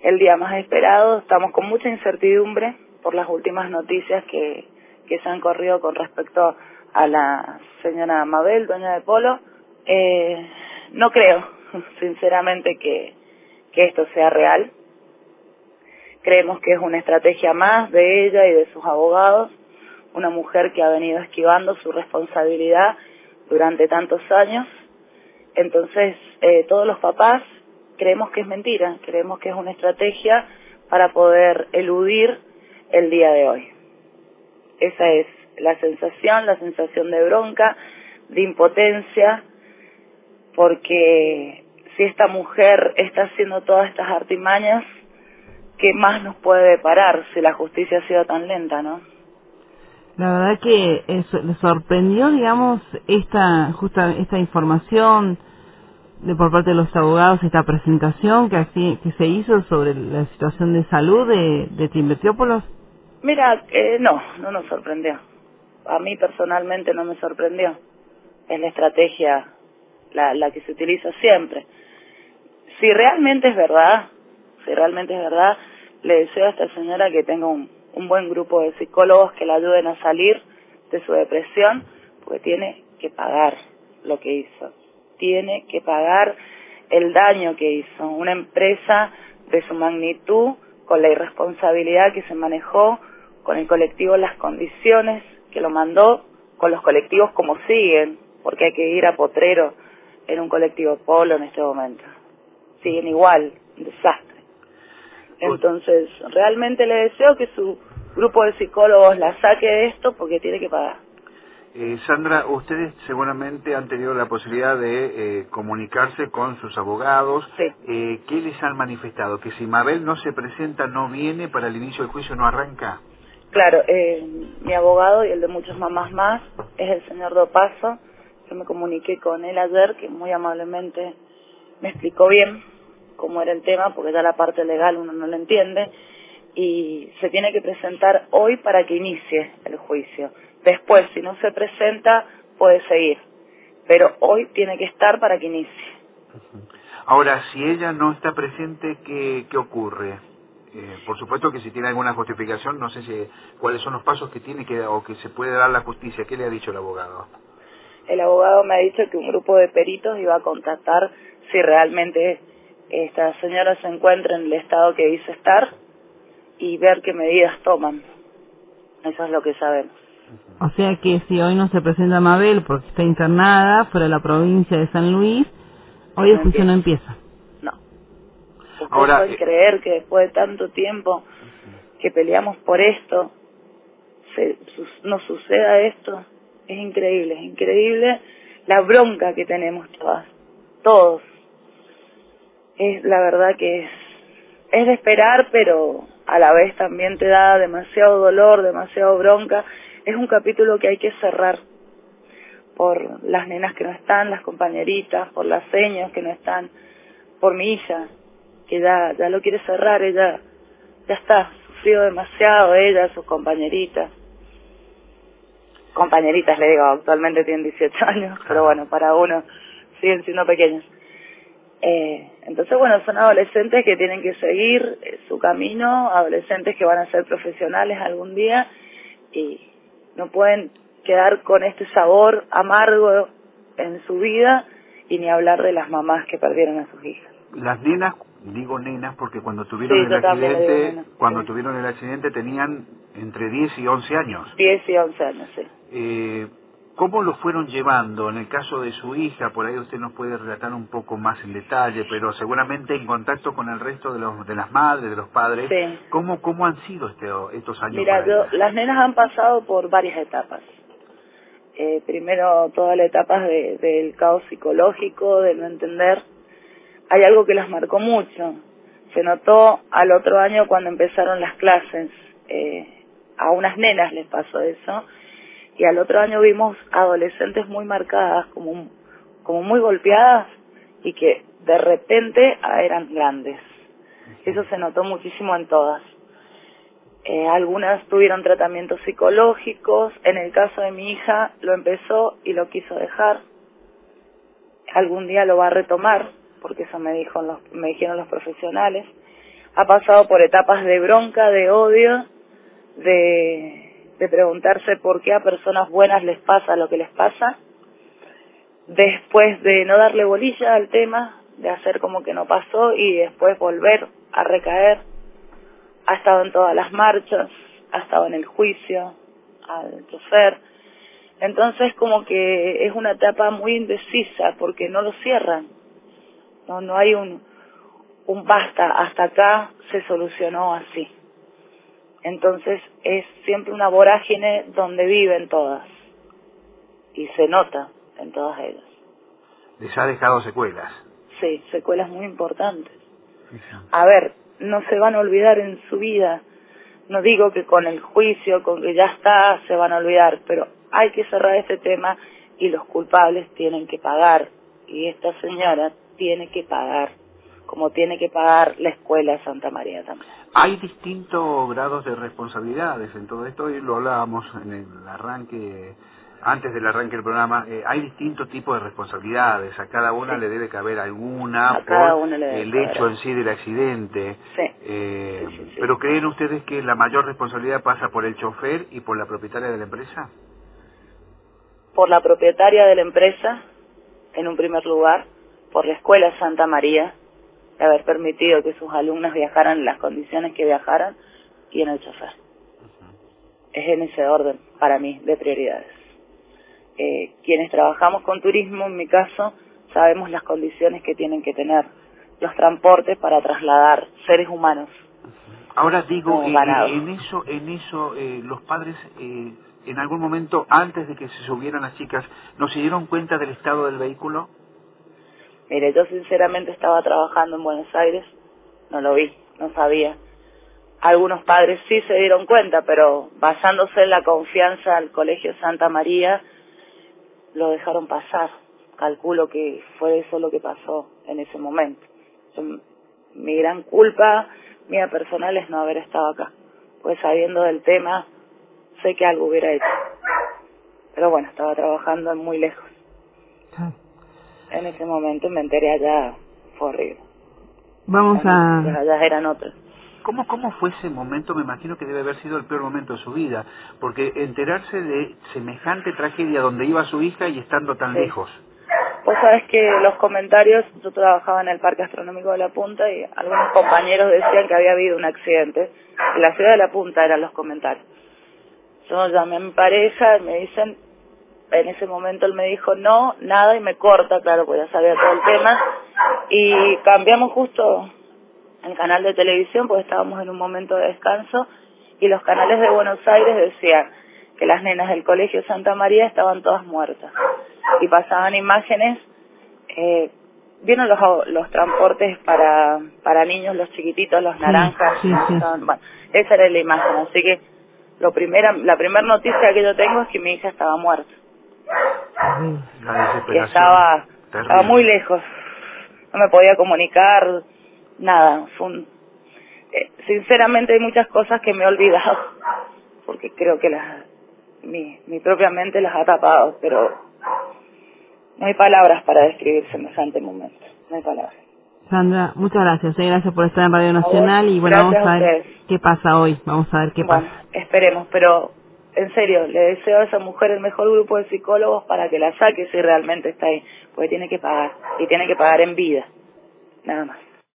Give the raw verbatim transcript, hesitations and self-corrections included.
el día más esperado. Estamos con mucha incertidumbre por las últimas noticias que, que se han corrido con respecto a la señora Mabel, dueña de Polo. Eh, no creo, sinceramente, que, que esto sea real. Creemos que es una estrategia más de ella y de sus abogados, una mujer que ha venido esquivando su responsabilidad durante tantos años. Entonces, eh, todos los papás creemos que es mentira, creemos que es una estrategia para poder eludir el día de hoy. Esa es la sensación, la sensación de bronca, de impotencia, porque si esta mujer está haciendo todas estas artimañas, ¿qué más nos puede deparar si la justicia ha sido tan lenta, no? La verdad que eso, le sorprendió, digamos, esta justa esta información de por parte de los abogados, esta presentación que así que se hizo sobre la situación de salud de, de Timbetíopolos. Mira, eh, no, no nos sorprendió. A mí personalmente no me sorprendió. Es la estrategia la, la que se utiliza siempre. Si realmente es verdad, si realmente es verdad, le deseo a esta señora que tenga un, un buen grupo de psicólogos que la ayuden a salir de su depresión, porque tiene que pagar lo que hizo. Tiene que pagar el daño que hizo. Una empresa de su magnitud, con la irresponsabilidad que se manejó, con el colectivo, las condiciones que lo mandó, con los colectivos como siguen, porque hay que ir a Potrero en un colectivo Polo en este momento. Siguen igual, un desastre. Entonces, realmente le deseo que su grupo de psicólogos la saque de esto porque tiene que pagar. Eh, Sandra, ustedes seguramente han tenido la posibilidad de eh, comunicarse con sus abogados. Sí. Eh, ¿Qué les han manifestado? ¿Que si Mabel no se presenta, no viene, para el inicio del juicio no arranca? Claro, eh, mi abogado y el de muchas mamás más es el señor Dopazo. Yo me comuniqué con él ayer, que muy amablemente me explicó bien cómo era el tema, porque ya la parte legal uno no la entiende, y se tiene que presentar hoy para que inicie el juicio. Después, si no se presenta, puede seguir, pero hoy tiene que estar para que inicie. Ahora, si ella no está presente, ¿qué, qué ocurre? Eh, por supuesto que si tiene alguna justificación, no sé si cuáles son los pasos que tiene que o que se puede dar la justicia. ¿Qué le ha dicho el abogado? El abogado me ha dicho que un grupo de peritos iba a contactar si realmente esta señora se encuentra en el estado que dice estar y ver qué medidas toman. Eso es lo que sabemos. O sea que si hoy no se presenta Mabel porque está internada fuera de la provincia de San Luis, hoy el No juicio no empieza. empieza. No. Ustedes Ahora, pueden eh, creer que después de tanto tiempo que peleamos por esto, se, su, nos suceda esto. Es increíble, es increíble la bronca que tenemos todas, todos. Es la verdad que es, es de esperar, pero a la vez también te da demasiado dolor, demasiado bronca. Es un capítulo que hay que cerrar por las nenas que no están, las compañeritas, por las señas que no están, por mi hija, que ya, ya lo quiere cerrar, ella ya está, sufrido demasiado, ella, sus compañeritas. Compañeritas, le digo, actualmente tienen dieciocho años, pero bueno, para uno siguen siendo pequeños. Eh, entonces, bueno, son adolescentes que tienen que seguir eh, su camino, adolescentes que van a ser profesionales algún día y no pueden quedar con este sabor amargo en su vida y ni hablar de las mamás que perdieron a sus hijas. las nenas, digo nenas porque cuando tuvieron Sí, el yo también le digo accidente, nena, cuando sí. tuvieron el accidente tenían entre diez y once años. diez y once años, sí. Eh, ¿Cómo lo fueron llevando? En el caso de su hija, por ahí usted nos puede relatar un poco más en detalle, pero seguramente en contacto con el resto de, los, de las madres, de los padres, Sí. ¿cómo, cómo han sido este, estos años Mira, para yo, ella? las nenas han pasado por varias etapas. Eh, primero, toda la etapa de, del caos psicológico, de no entender. Hay algo que las marcó mucho. Se notó al otro año cuando empezaron las clases. Eh, a unas nenas les pasó eso. Y al otro año vimos adolescentes muy marcadas, como, como muy golpeadas, y que de repente ah, eran grandes. Eso se notó muchísimo en todas. Eh, algunas tuvieron tratamientos psicológicos. En el caso de mi hija, lo empezó y lo quiso dejar. Algún día lo va a retomar, porque eso me dijo los, me dijeron los profesionales. ha pasado por etapas de bronca, de odio, de, de preguntarse por qué a personas buenas les pasa lo que les pasa, después de no darle bolilla al tema, de hacer como que no pasó y después volver a recaer. Ha estado en todas las marchas, ha estado en el juicio al chofer. Entonces como que es una etapa muy indecisa porque no lo cierran. No, no hay un, un basta, hasta acá se solucionó así. Entonces es siempre una vorágine donde viven todas. Y se nota en todas ellas. Les ha dejado secuelas. Sí, secuelas muy importantes. A ver, no se van a olvidar en su vida. No digo que con el juicio, con que ya está, se van a olvidar, pero hay que cerrar este tema y los culpables tienen que pagar. Y esta señora tiene que pagar, como tiene que pagar la escuela de Santa María también. Hay distintos grados de responsabilidades en todo esto, y lo hablábamos en el arranque, antes del arranque del programa. Eh, hay distintos tipos de responsabilidades, a cada una Sí. le debe caber alguna A cada por una le debe el caber hecho en sí del accidente. Sí. Eh, Sí, sí, sí. ¿Pero creen ustedes que la mayor responsabilidad pasa por el chofer y por la propietaria de la empresa? Por la propietaria de la empresa, en un primer lugar, por la escuela Santa María, de haber permitido que sus alumnas viajaran en las condiciones que viajaran, y en el chofer. Es en ese orden, para mí, de prioridades. Eh, quienes trabajamos con turismo, en mi caso, sabemos las condiciones que tienen que tener los transportes para trasladar seres humanos. Ahora digo, No eh, ganados. en eso, en eso eh, los padres eh, en algún momento, antes de que se subieran las chicas, ¿no se dieron cuenta del estado del vehículo? Mire, yo sinceramente estaba trabajando en Buenos Aires, no lo vi, no sabía. Algunos padres sí se dieron cuenta, pero basándose en la confianza al Colegio Santa María, lo dejaron pasar. Calculo que fue eso lo que pasó en ese momento. Yo, mi gran culpa mía personal es no haber estado acá, pues sabiendo del tema, sé que algo hubiera hecho. Pero bueno, estaba trabajando muy lejos. En ese momento me enteré allá, fue horrible. Vamos Las noticias a... allá eran otras. ¿Cómo, ¿Cómo fue ese momento? Me imagino que debe haber sido el peor momento de su vida, porque enterarse de semejante tragedia donde iba su hija y estando tan Sí. lejos. Vos sabés que los comentarios, yo trabajaba en el Parque Astronómico de La Punta y algunos compañeros decían que había habido un accidente. En la ciudad de La Punta eran los comentarios. Yo llamé a mi pareja y me dicen, en ese momento él me dijo no, nada, y me corta, claro, pues ya sabía todo el tema. Y cambiamos justo el canal de televisión porque estábamos en un momento de descanso y los canales de Buenos Aires decían que las nenas del Colegio Santa María estaban todas muertas. Y pasaban imágenes, eh, ¿vieron los, los transportes para para niños, los chiquititos, los Sí, naranjas? sí, sí. Estaban, bueno, esa era la imagen, así que lo primera, la primera noticia que yo tengo es que mi hija estaba muerta. Terrible. La Y desesperación estaba, estaba muy terrible. lejos, no me podía comunicar, nada. Fue un, eh, sinceramente hay muchas cosas que me he olvidado, porque creo que las, mi, mi propia mente las ha tapado, pero no hay palabras para describir semejante momento, no hay palabras. Sandra, muchas gracias. eh, Gracias por estar en Radio A vos, Nacional y bueno, gracias vamos a a ver ustedes. qué pasa hoy. Vamos a ver qué Bueno, pasa. esperemos, pero en serio, le deseo a esa mujer el mejor grupo de psicólogos para que la saque si realmente está ahí, porque tiene que pagar, y tiene que pagar en vida, nada más.